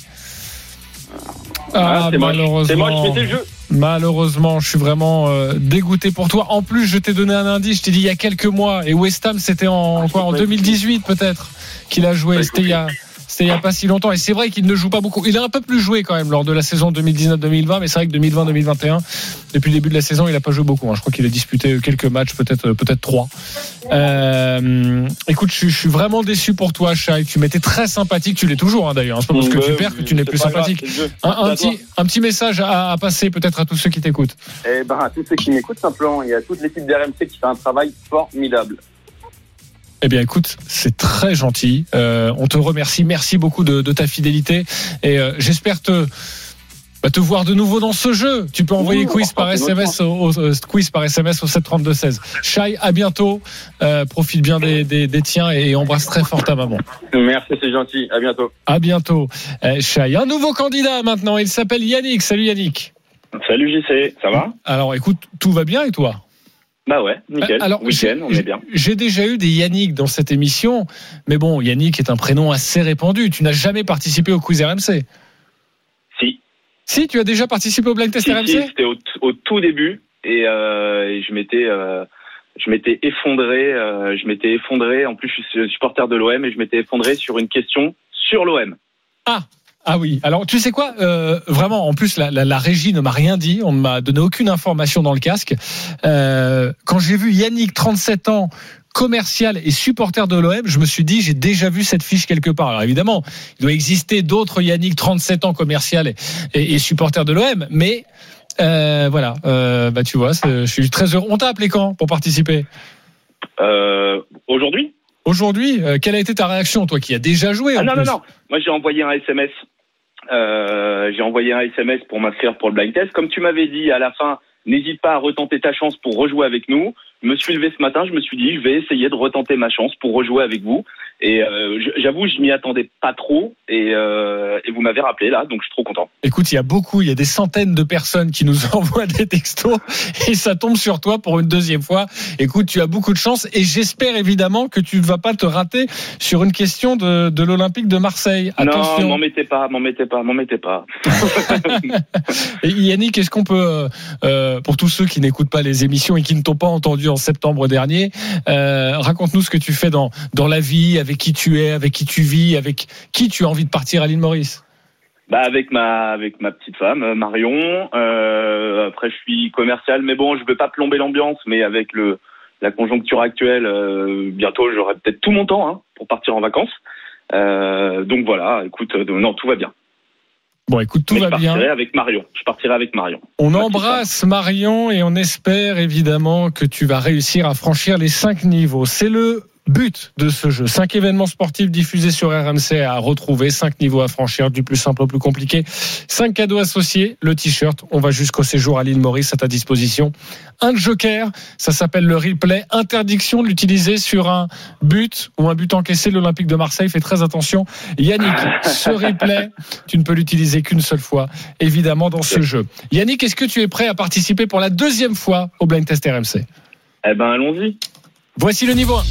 Ah, ah c'est malheureusement. C'est moi qui mettais le jeu. Malheureusement, je suis vraiment euh, dégoûté pour toi. En plus, je t'ai donné un indice, je t'ai dit il y a quelques mois. Et West Ham, c'était en, ah, quoi, en deux mille dix-huit peut-être qu'il a joué. C'était il y a... C'était il n'y a pas si longtemps. Et c'est vrai qu'il ne joue pas beaucoup. Il a un peu plus joué quand même lors de la saison deux mille dix-neuf deux mille vingt. Mais c'est vrai que deux mille vingt deux mille vingt et un, depuis le début de la saison, il n'a pas joué beaucoup. Je crois qu'il a disputé quelques matchs, peut-être peut-être trois. Euh, écoute, je, je suis vraiment déçu pour toi, Shai. Tu m'étais très sympathique. Tu l'es toujours, hein, d'ailleurs. C'est pas parce que tu perds que tu n'es plus sympathique. Un, un, petit, un petit message à, à passer peut-être à tous ceux qui t'écoutent. Eh ben, à tous ceux qui m'écoutent, simplement. Il y a toute l'équipe d'R M C qui fait un travail formidable. Eh bien, écoute, c'est très gentil. Euh, on te remercie. Merci beaucoup de, de ta fidélité. Et euh, j'espère te, bah, te voir de nouveau dans ce jeu. Tu peux envoyer Ouh, quiz, par S M S au, au, au, quiz par S M S au sept trente-deux seize. Shai, à bientôt. Euh, profite bien des, des, des tiens et embrasse très fort ta maman. Merci, c'est gentil. À bientôt. À bientôt. Euh, Shai, un nouveau candidat maintenant. Il s'appelle Yannick. Salut Yannick. Salut J C, ça va ? Alors, écoute, tout va bien et toi ? Bah ouais, nickel. Alors, week-end, on est bien. J'ai déjà eu des Yannick dans cette émission, mais bon, Yannick est un prénom assez répandu. Tu n'as jamais participé au quiz R M C? Si. Si, tu as déjà participé au blind test si, R M C? Si, c'était au, au tout début et, euh, et je m'étais, euh, je m'étais effondré, euh, je m'étais effondré. En plus, je suis supporter de l'O M et je m'étais effondré sur une question sur l'O M. Ah. Ah oui, alors tu sais quoi, euh, vraiment, en plus la, la, la régie ne m'a rien dit, on ne m'a donné aucune information dans le casque. Euh, quand j'ai vu Yannick, trente-sept ans, commercial et supporter de l'O M, je me suis dit j'ai déjà vu cette fiche quelque part. Alors évidemment, il doit exister d'autres Yannick, trente-sept ans, commercial et, et, et supporter de l'O M, mais euh, voilà, euh, bah tu vois, je suis très heureux. On t'a appelé quand pour participer? euh, Aujourd'hui. Aujourd'hui, euh, quelle a été ta réaction, toi qui as déjà joué? Ah en non, plus. non, non. Moi, j'ai envoyé un S M S. Euh, j'ai envoyé un S M S pour m'inscrire pour le blind test. Comme tu m'avais dit à la fin, n'hésite pas à retenter ta chance pour rejouer avec nous. Je me suis levé ce matin, je me suis dit, je vais essayer de retenter ma chance pour rejouer avec vous. Et euh, j'avoue, je m'y attendais pas trop. Et, euh, et vous m'avez rappelé là, donc je suis trop content. Écoute, il y a beaucoup, il y a des centaines de personnes qui nous envoient des textos et ça tombe sur toi pour une deuxième fois. Écoute, tu as beaucoup de chance et j'espère évidemment que tu ne vas pas te rater sur une question de, de l'Olympique de Marseille. Attention. Non, m'en mettez pas, m'en mettez pas, m'en mettez pas. Et Yannick, est-ce qu'on peut, euh, pour tous ceux qui n'écoutent pas les émissions et qui ne t'ont pas entendu en septembre dernier, euh, raconte-nous ce que tu fais dans, dans la vie, avec qui tu es, avec qui tu vis, avec qui tu as envie de partir à l'île Maurice. Bah avec ma avec ma petite femme Marion. Euh, après je suis commercial, mais bon je veux pas plomber l'ambiance, mais avec le la conjoncture actuelle, euh, bientôt j'aurai peut-être tout mon temps hein, pour partir en vacances. Euh, donc voilà, écoute, euh, non tout va bien. Bon, écoute, tout mais va je bien. partirai avec Marion. Je partirai avec Marion. On embrasse Marion et on espère évidemment que tu vas réussir à franchir les cinq niveaux. C'est le but de ce jeu. Cinq événements sportifs diffusés sur R M C à retrouver, cinq niveaux à franchir, du plus simple au plus compliqué. Cinq cadeaux associés, le t-shirt. On va jusqu'au séjour à l'île Maurice à ta disposition. Un joker, ça s'appelle le replay. Interdiction de l'utiliser sur un but ou un but encaissé. L'Olympique de Marseille fait très attention. Yannick, ce replay, tu ne peux l'utiliser qu'une seule fois, évidemment, dans ce jeu. Yannick, est-ce que tu es prêt à participer pour la deuxième fois au Blind Test R M C? Eh ben, allons-y. Voici le niveau un.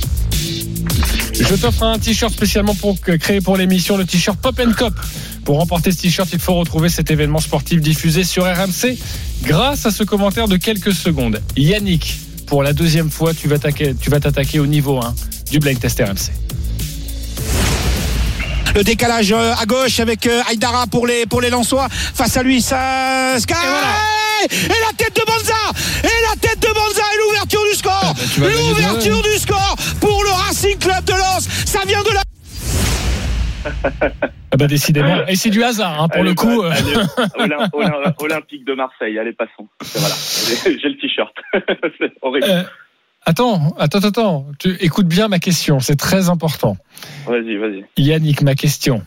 Je t'offre un t-shirt spécialement pour, créé pour l'émission, le t-shirt Pop and Cop. Pour remporter ce t-shirt, il faut retrouver cet événement sportif diffusé sur R M C grâce à ce commentaire de quelques secondes. Yannick, pour la deuxième fois, tu vas t'attaquer, tu vas t'attaquer au niveau un du Blind Test R M C. Le décalage à gauche avec Aïdara pour les, pour les Lensois. Face à lui, ça... Sky et, voilà. Et la tête de Banza Et la tête de Banza et l'ouverture du score ah ben, L'ouverture du score pour le Racing Club de Lens. Ça vient de la... Ah bah décidément. Et c'est du hasard, hein, pour allez, le coup. Bah, allez, Olymp- Olympique de Marseille, allez, passons. Voilà. J'ai, j'ai le t-shirt. C'est horrible. Euh, attends, attends, attends. Tu écoutes bien ma question, c'est très important. Vas-y, vas-y. Yannick, ma question.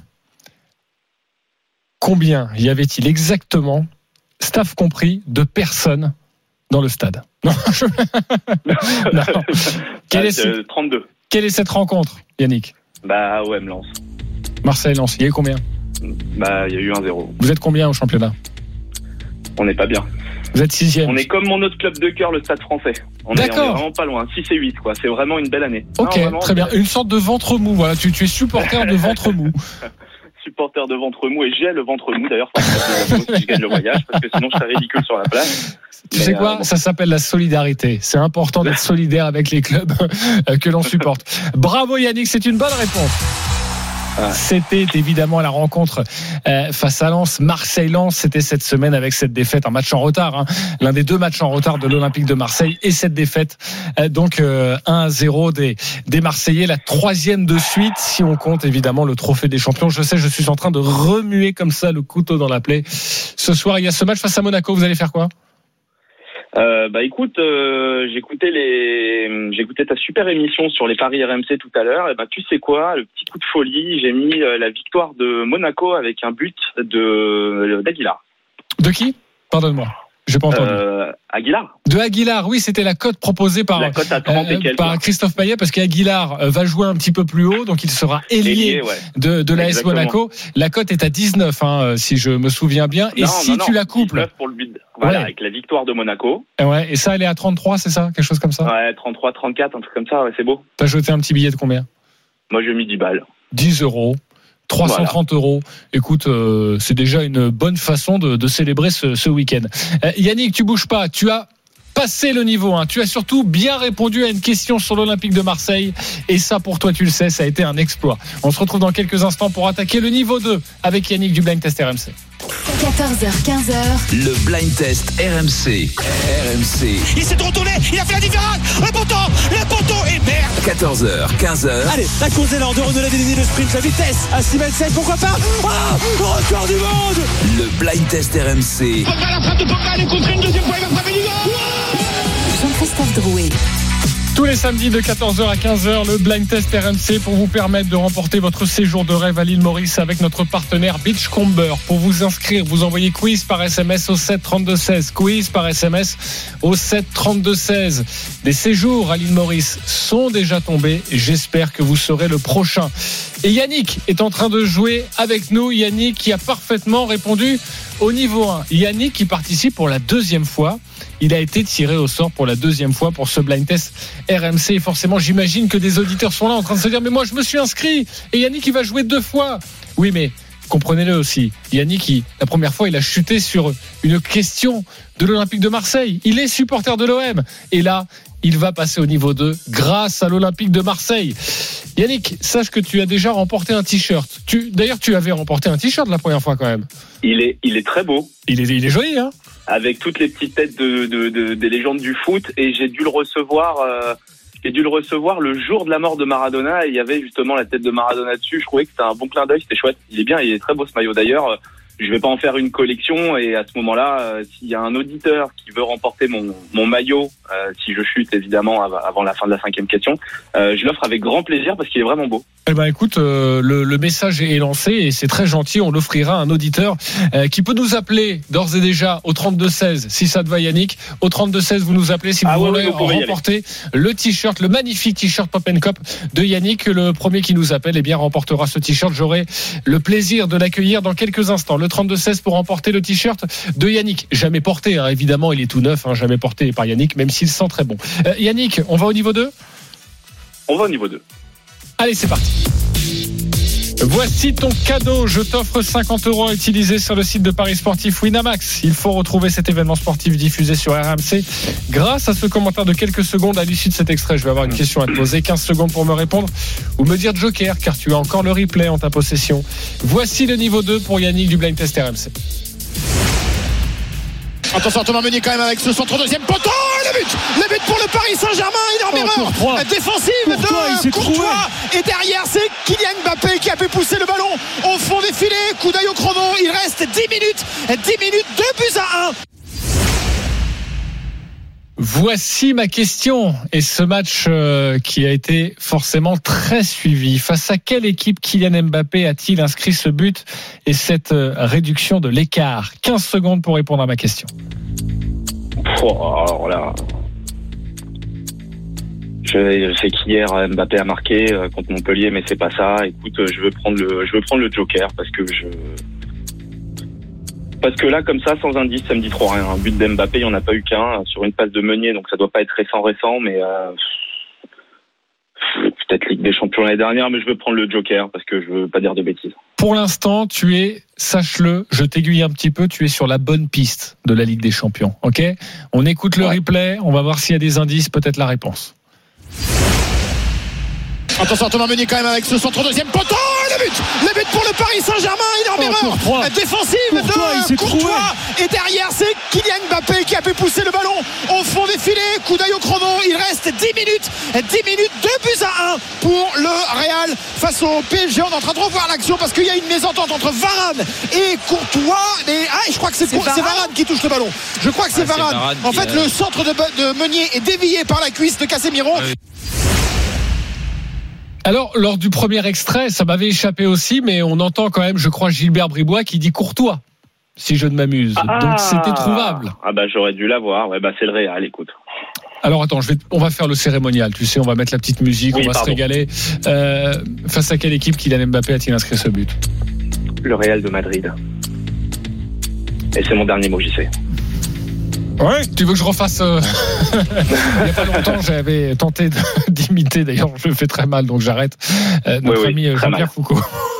Combien y avait-il exactement, staff compris, de personnes dans le stade? Non, je... non. Quelle, ah, est ce... trente-deux. Quelle est cette rencontre, Yannick? Bah, O M Lens. Marseille-Lens, il y a eu combien? Bah, il y a eu un zéro. Vous êtes combien au championnat? On n'est pas bien. Vous êtes sixième. On est comme mon autre club de cœur, le Stade Français. On est, on est vraiment pas loin. six et huit, quoi. C'est vraiment une belle année. Ok, non, très bien. Une sorte de ventre mou. Voilà, tu, tu es supporter de ventre mou. Supporter de ventre mou, et j'ai le ventre mou d'ailleurs si je gagne le voyage, parce que sinon je serais ridicule sur la place. Tu Mais sais quoi, euh, bon. Ça s'appelle la solidarité. C'est important d'être solidaire avec les clubs que l'on supporte. Bravo Yannick, c'est une bonne réponse. Ah. C'était évidemment la rencontre euh, face à Lens, Marseille-Lens. C'était cette semaine avec cette défaite, un match en retard, hein, l'un des deux matchs en retard de l'Olympique de Marseille, et cette défaite, euh, donc euh, un à zéro des, des Marseillais, la troisième de suite, si on compte évidemment le trophée des champions. Je sais, je suis en train de remuer comme ça le couteau dans la plaie. Ce soir, il y a ce match face à Monaco. Vous allez faire quoi? Euh, bah écoute, euh, j'ai écouté les, j'ai écouté ta super émission sur les paris R M C tout à l'heure. Et bah tu sais quoi, le petit coup de folie, j'ai mis euh, la victoire de Monaco avec un but de d'Aguilar. De qui? Pardonne-moi. J'ai pas entendu. Euh, Aguilar. De Aguilar, oui, c'était la cote proposée par, la cote à trente et quelques, par Christophe Payet, parce qu'Aguilar va jouer un petit peu plus haut, donc il sera ailier ouais. de, de l'A S Monaco. La cote est à dix-neuf, hein, si je me souviens bien. Et non, si non, tu non, la couples. Pour le but. Voilà, ouais. Avec la victoire de Monaco. Ouais, et ça, elle est à trente-trois, c'est ça? Quelque chose comme ça? Ouais, trente-trois, trente-quatre, un truc comme ça, ouais, c'est beau. T'as jeté un petit billet de combien? Moi, j'ai mis dix balles. dix euros. trois cent trente voilà. euros. Écoute, euh, c'est déjà une bonne façon de, de célébrer ce, ce week-end. Euh, Yannick, tu bouges pas. Tu as passé le niveau un. Tu as surtout bien répondu à une question sur l'Olympique de Marseille. Et ça, pour toi, tu le sais, ça a été un exploit. On se retrouve dans quelques instants pour attaquer le niveau deux avec Yannick du Blind Test R M C. quatorze heures quinze. Le Blind Test R M C. R M C. Il s'est retourné, il a fait la différence. Le poteau, le poteau et merde. quatorze heures quinze. Allez, la course est l'heure de Renault Lavillenie, le sprint, la vitesse à six mètres sept, pourquoi pas. Ah, record du monde. Le Blind Test R M C. Pogba, la frappe de Pogba, elle est contre une deuxième fois, il va frapper du goal. Jean-Christophe Drouet. Tous les samedis de quatorze heures à quinze heures, le Blind Test R M C pour vous permettre de remporter votre séjour de rêve à l'île Maurice avec notre partenaire Beachcomber. Pour vous inscrire, vous envoyez quiz par S M S au sept trente-deux seize. Quiz par S M S au sept trente-deux seize. Les séjours à l'île Maurice sont déjà tombés et j'espère que vous serez le prochain. Et Yannick est en train de jouer avec nous. Yannick qui a parfaitement répondu au niveau un. Yannick qui participe pour la deuxième fois. Il a été tiré au sort pour la deuxième fois pour ce blind test R M C. Et forcément, j'imagine que des auditeurs sont là en train de se dire « Mais moi, je me suis inscrit et Yannick, il va jouer deux fois. » Oui, mais comprenez-le aussi. Yannick, il, la première fois, il a chuté sur une question de l'Olympique de Marseille. Il est supporter de l'O M. Et là, il va passer au niveau deux grâce à l'Olympique de Marseille. Yannick, sache que tu as déjà remporté un t-shirt. Tu, d'ailleurs, tu avais remporté un t-shirt la première fois quand même. Il est, il est très beau. Il est, il est joli, hein. Avec toutes les petites têtes de, de, de, des légendes du foot, et j'ai dû le recevoir, euh, j'ai dû le recevoir le jour de la mort de Maradona, et il y avait justement la tête de Maradona dessus. Je trouvais que c'était un bon clin d'œil, c'était chouette. Il est bien, il est très beau ce maillot d'ailleurs. Je vais pas en faire une collection, et à ce moment-là, euh, s'il y a un auditeur qui veut remporter mon, mon maillot, euh, si je chute évidemment avant la fin de la cinquième question, euh, je l'offre avec grand plaisir parce qu'il est vraiment beau. Eh ben écoute, euh, le, le message est lancé et c'est très gentil. On l'offrira à un auditeur euh, qui peut nous appeler d'ores et déjà au trente-deux seize si ça te va, Yannick. Au trente-deux seize, vous nous appelez si vous ah ouais, voulez vous remporter le t-shirt, le magnifique t-shirt Pop and Cop de Yannick. Le premier qui nous appelle, eh bien remportera ce t-shirt. J'aurai le plaisir de l'accueillir dans quelques instants. Le trente-deux seize pour remporter le t-shirt de Yannick. Jamais porté, hein, évidemment, il est tout neuf, hein, jamais porté par Yannick, même s'il sent très bon. Euh, Yannick, on va au niveau deux ? On va au niveau deux. Allez, c'est parti. Voici ton cadeau. Je t'offre cinquante euros à utiliser sur le site de Paris Sportif Winamax. Il faut retrouver cet événement sportif diffusé sur R M C grâce à ce commentaire de quelques secondes à l'issue de cet extrait. Je vais avoir une question à te poser. quinze secondes pour me répondre ou me dire Joker, car tu as encore le replay en ta possession. Voici le niveau deux pour Yannick du Blind Test R M C. Attention, Thomas Meunier quand même avec ce centre deuxième poteau. Le but, le but pour le Paris Saint-Germain. Énorme oh, erreur défensive Courtois, de Courtois. Et derrière, c'est Kylian Mbappé qui a pu pousser le ballon au fond des filets. Coup d'œil au chrono. Il reste dix minutes. dix minutes, deux buts à un. Voici ma question. Et ce match euh, qui a été forcément très suivi. Face à quelle équipe Kylian Mbappé a-t-il inscrit ce but et cette euh, réduction de l'écart ? quinze secondes pour répondre à ma question. Oh, alors là, je sais qu'hier Mbappé a marqué contre Montpellier, mais c'est pas ça. Écoute, je veux prendre le, je veux prendre le Joker parce que je, parce que là, comme ça, sans indice, ça me dit trop rien. Un but d'Mbappé, il n'y en a pas eu qu'un sur une passe de Meunier, donc ça doit pas être récent, récent, mais euh, peut-être Ligue des Champions l'année dernière, mais je veux prendre le Joker parce que je veux pas dire de bêtises. Pour l'instant, tu es, sache-le, je t'aiguille un petit peu, tu es sur la bonne piste de la Ligue des Champions. Ok ? On écoute le ouais. replay, on va voir s'il y a des indices, peut-être la réponse. Attention, Thomas Meunier quand même avec ce centre deuxième poteau. Le but, le but pour le Paris Saint-Germain. Énorme oh, erreur Courtois. défensive Courtois, de Courtois. Et derrière, c'est Kylian Mbappé qui a pu pousser le ballon au fond des filets. Coup d'œil au chrono. Il reste dix minutes. dix minutes, deux buts à un pour le Real face au P S G. On est en train de revoir l'action parce qu'il y a une mésentente entre Varane et Courtois. Et ah, je crois que c'est, c'est, Varane. c'est Varane qui touche le ballon. Je crois que c'est ah, Varane. C'est Varane. En fait, euh... le centre de, de Meunier est dévié par la cuisse de Casemiro. Ah, oui. Alors, lors du premier extrait, ça m'avait échappé aussi, mais on entend quand même, je crois, Gilbert Bribois qui dit Courtois. si je ne m'amuse. Ah, donc c'était trouvable. Ah bah j'aurais dû l'avoir. Ouais bah c'est le Real, écoute. Alors attends, je vais, on va faire le cérémonial. Tu sais, on va mettre la petite musique, oui, on va pardon. se régaler. Euh, face à quelle équipe Kylian Mbappé a-t-il inscrit ce but? Le Real de Madrid. Et c'est mon dernier mot, j'y sais. Ouais, tu veux que je refasse euh... Il n'y a pas longtemps, j'avais tenté de, d'imiter, d'ailleurs je le fais très mal, donc j'arrête. Euh, notre oui, ami oui, Jean-Pierre mal. Foucault.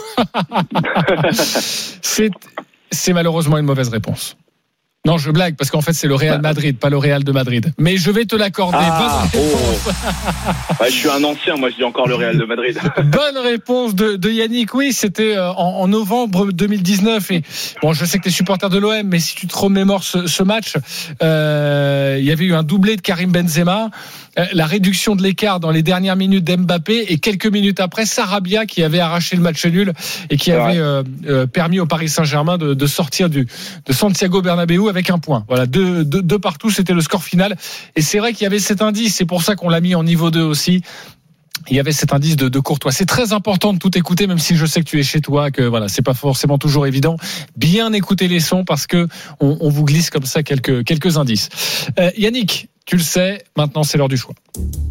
c'est, c'est malheureusement une mauvaise réponse. Non, je blague, parce qu'en fait, c'est le Real Madrid, pas le Real de Madrid. Mais je vais te l'accorder. Ah, Bonne réponse. oh. Ouais, je suis un ancien, moi je dis encore le Real de Madrid. Bonne réponse de, de Yannick. Oui, c'était en, en novembre deux mille dix-neuf. Et bon, je sais que tu es supporter de l'O M, mais si tu te remémores ce, ce match, euh, il y avait eu un doublé de Karim Benzema, euh, la réduction de l'écart dans les dernières minutes d'Mbappé, et quelques minutes après, Sarabia qui avait arraché le match nul et qui avait euh, euh, permis au Paris Saint-Germain de, de sortir du, de Santiago Bernabéu avec un point. Voilà, deux, deux, deux partout, c'était le score final. Et c'est vrai qu'il y avait cet indice, c'est pour ça qu'on l'a mis en niveau deux aussi. Il y avait cet indice de, de Courtois. C'est très important de tout écouter, même si je sais que tu es chez toi, que voilà, c'est pas forcément toujours évident. Bien écouter les sons parce que on, on vous glisse comme ça quelques, quelques indices. Euh, Yannick, tu le sais, maintenant c'est l'heure du choix.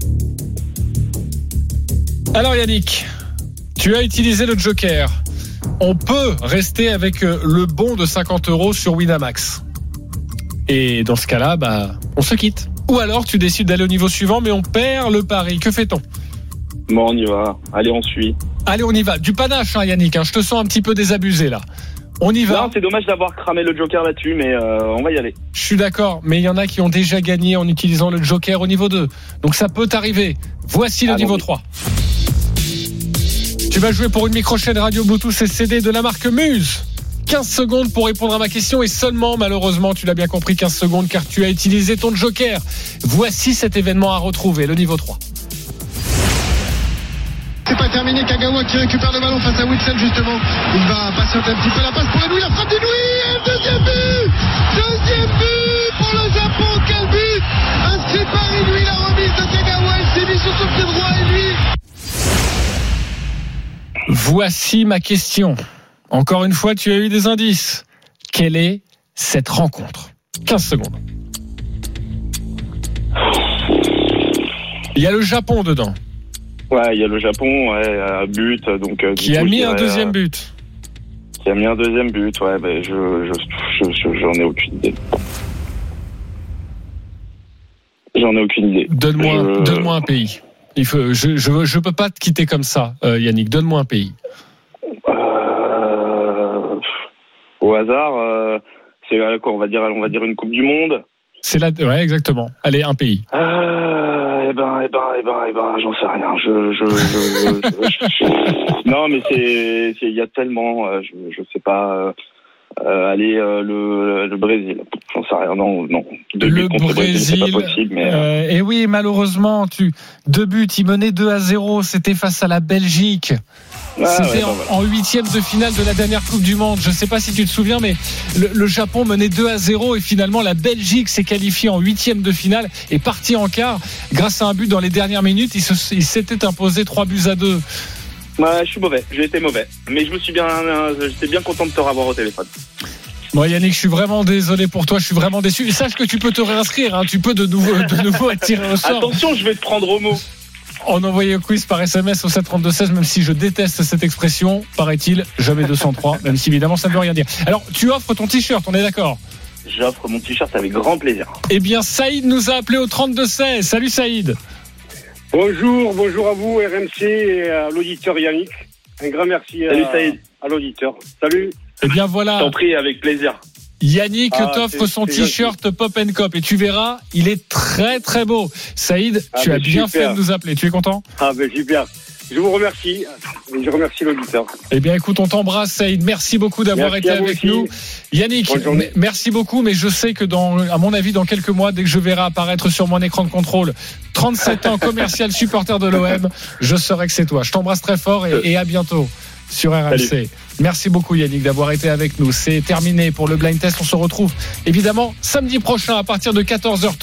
Alors Yannick, tu as utilisé le Joker. On peut rester avec le bon de cinquante euros sur Winamax. Et dans ce cas-là, bah, on se quitte. Ou alors tu décides d'aller au niveau suivant, mais on perd le pari. Que fait-on? Bon, on y va. Allez, on suit. Allez, on y va. Du panache, hein, Yannick. Hein. Je te sens un petit peu désabusé là. On y va. Non, c'est dommage d'avoir cramé le Joker là-dessus, mais euh, on va y aller. Je suis d'accord, mais il y en a qui ont déjà gagné en utilisant le Joker au niveau deux. Donc ça peut t'arriver. Voici le ah, niveau non, trois. Tu vas jouer pour une micro-chaîne radio Bluetooth et C D de la marque Muse. quinze secondes pour répondre à ma question et seulement, malheureusement, tu l'as bien compris, quinze secondes car tu as utilisé ton Joker. Voici cet événement à retrouver, le niveau trois. C'est pas terminé, Kagawa qui récupère le ballon face à Witsel justement. Il va patienter un petit peu la passe pour Edoui, la frappe d'Edoui et le deuxième but. Deuxième but pour le Japon, quel but inscrit par Edoui, la remise de Kagawa, il s'est mis sur son pied droit et lui. Voici ma question. Encore une fois, tu as eu des indices. Quelle est cette rencontre? quinze secondes. Il y a le Japon dedans. Ouais, il y a le Japon, ouais, un but. Donc, euh, qui a coup, mis dirais, un deuxième but. Qui a mis un deuxième but, ouais, ben, je, je, je, je, j'en ai aucune idée. J'en ai aucune idée. Donne-moi, je... donne-moi un pays. Il faut, je, je, je peux pas te quitter comme ça, euh, Yannick. Donne-moi un pays. Euh, au hasard, euh, c'est quoi, on va dire, on va dire une Coupe du Monde. C'est là, ouais, exactement. Allez, un pays. Euh, eh ben, eh ben, eh ben, eh ben, j'en sais rien. Je, je, je, je, je non, mais c'est, il y a tellement, euh, je, je sais pas. Euh, allez, euh, le, le Brésil. J'en sais rien. Non, non. Deux le buts contre Brésil. Le Brésil, c'est pas possible. Mais euh, et oui, malheureusement, tu deux buts. Il menait deux à zéro. C'était face à la Belgique. Ah, C'était ouais, en huitième voilà. de finale de la dernière Coupe du Monde. Je ne sais pas si tu te souviens, mais le, le Japon menait deux à zéro et finalement la Belgique s'est qualifiée en huitième de finale et partie en quart grâce à un but dans les dernières minutes. Il, se, il s'était imposé trois buts à deux. Ouais, je suis mauvais. J'ai été mauvais, mais je me suis bien, euh, j'étais bien content de te revoir au téléphone. Bon Yannick, je suis vraiment désolé pour toi, je suis vraiment déçu. Et sache que tu peux te réinscrire, hein. Tu peux de nouveau, de nouveau être tiré au sort. Attention, je vais te prendre au mot. On envoyait le quiz par S M S au sept trente-deux seize, même si je déteste cette expression, paraît-il, jamais deux cent trois, même si évidemment ça ne veut rien dire. Alors, tu offres ton t-shirt, on est d'accord? J'offre mon t-shirt avec grand plaisir. Eh bien, Saïd nous a appelé au trente-deux seize. Salut Saïd. Bonjour, bonjour à vous, R M C et à l'auditeur Yannick. Un grand merci Salut, à, Saïd. à l'auditeur. Salut. Eh bien voilà. Je t'en prie, avec plaisir. Yannick ah, t'offre c'est, son c'est t-shirt gentil. Pop and Cop et tu verras, il est très très beau. Saïd, ah, tu as bien super. fait de nous appeler. Tu es content? Ah ben super. Je vous remercie et je remercie l'auditeur. Eh bien écoute, on t'embrasse Saïd. Merci beaucoup d'avoir merci été avec aussi. nous. Yannick, m- merci beaucoup, mais je sais que dans, à mon avis, dans quelques mois, dès que je verrai apparaître sur mon écran de contrôle trente-sept ans, commercial, supporter de l'O M, je saurai que c'est toi. Je t'embrasse très fort et, et à bientôt sur R M C. Salut. Merci beaucoup Yannick d'avoir été avec nous. C'est terminé pour le blind test. On se retrouve évidemment samedi prochain à partir de quatorze heures.